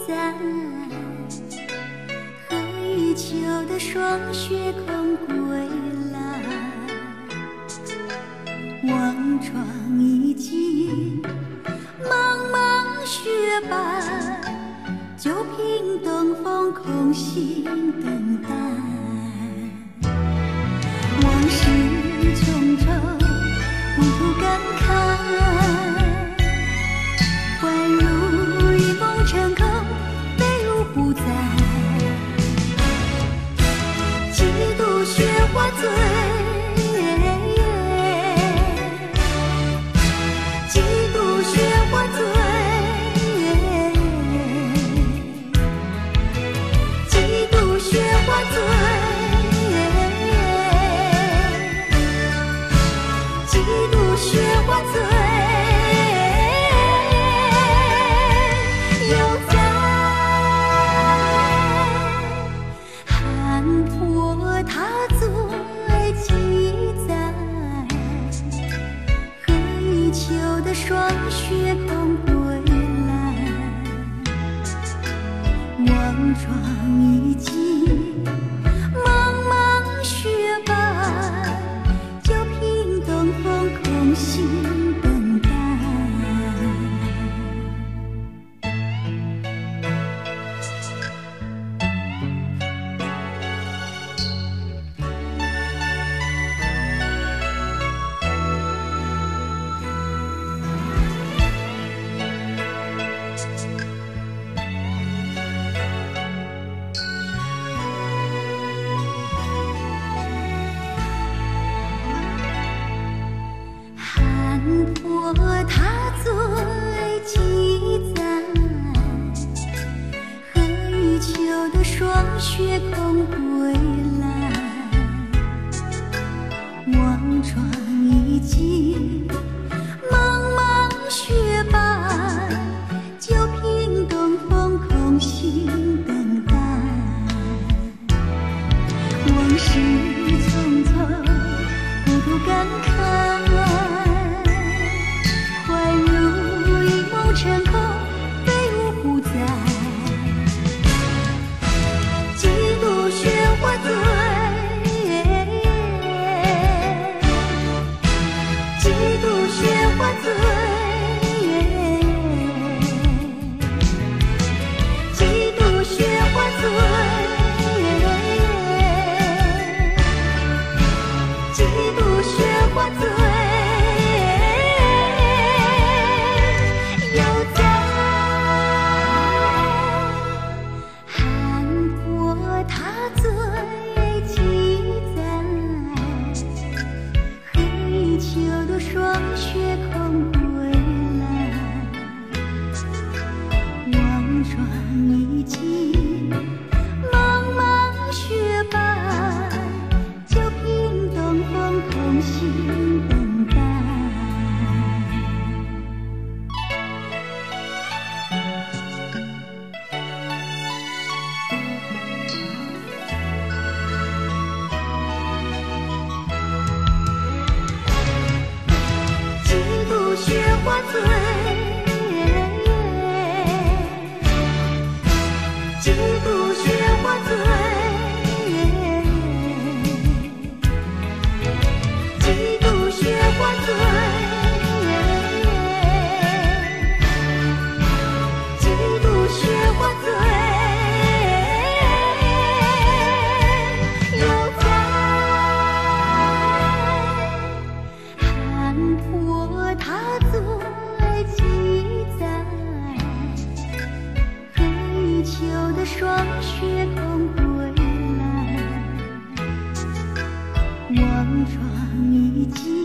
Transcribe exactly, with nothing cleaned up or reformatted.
在喝一秋的霜雪空归来，望窗已尽茫茫雪白，就凭东风空心等待。往事匆匆，糊涂感慨，幻如一梦成空，飞入不在。几度雪花醉，几度雪花醉，几度雪花醉，几度雪花醉，又在寒坡踏醉几载，喝一秋的霜雪空归来，望窗已尽茫茫雪白，就凭东风空心等待。寒坡踏醉几载，喝一秋的霜雪空归来，望窗已尽茫茫雪白，就凭东风空心等待。往事匆匆，糊涂感慨，幻如一梦成空，飞入不在。几度雪花醉，几度雪花醉，几度雪花醉，几度雪花醉，又在寒坡踏醉几载，喝一秋的霜雪空归来，望窗已尽茫茫雪白，就凭东风空心等待。几度雪花醉，几度雪花醉，几度雪花醉，几度雪花醉，又在寒坡踏醉几载，喝一秋的霜雪空归来，望窗已尽